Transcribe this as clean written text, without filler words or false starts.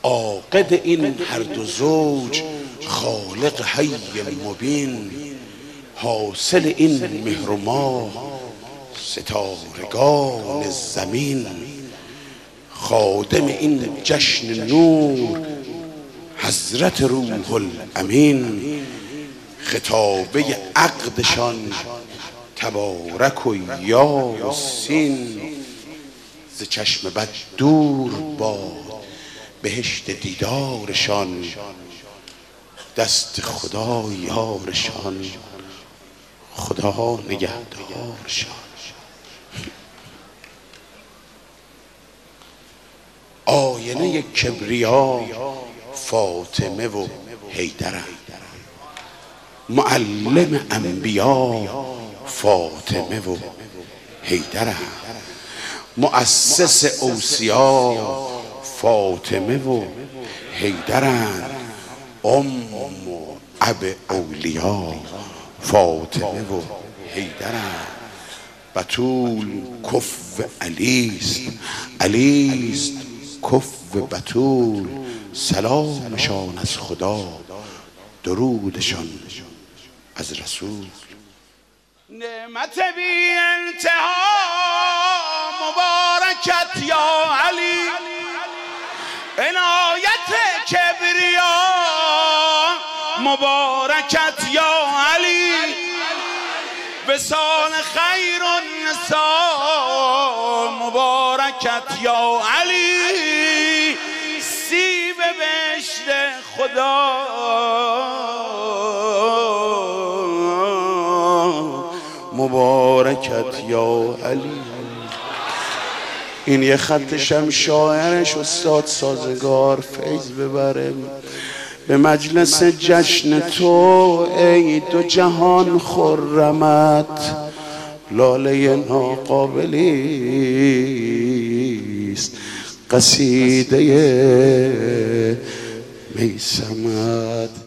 عاقد این هر دو زوج خالق حی مبین، حاصل این مهر و ماه ستارگان زمین، خادم این جشن نور حضرت روح الامین، خطابه عقدشان تبارک و یاسین، ز چشم بد دور باد بهشت دیدارشان، دست خدا یارشان، خدا نگهدارشان. آینه کبریا فاطمه و حیدرند، معلم انبیا فاطمه و حیدرند، مؤسس اوصیا فاطمه و حیدرند، ام و اب اولیا فاطمه و حیدرند. بتول کف علیست، علیست کف بتول، سلامشان از خدا درودشان از رسول. نعمت بی انتها مبارکت یا علی، عنایت کبریا مبارکت یا علی، وصال خیر النساء مبارکت یا علی، سیب بهشت خدا مبارکت یا علی. این یه خطشم شاعرش استاد سازگار فیض ببره به مجلس جشن تو ای دو جهان خرمت، لاله ناقابلیست قصیده میسمت.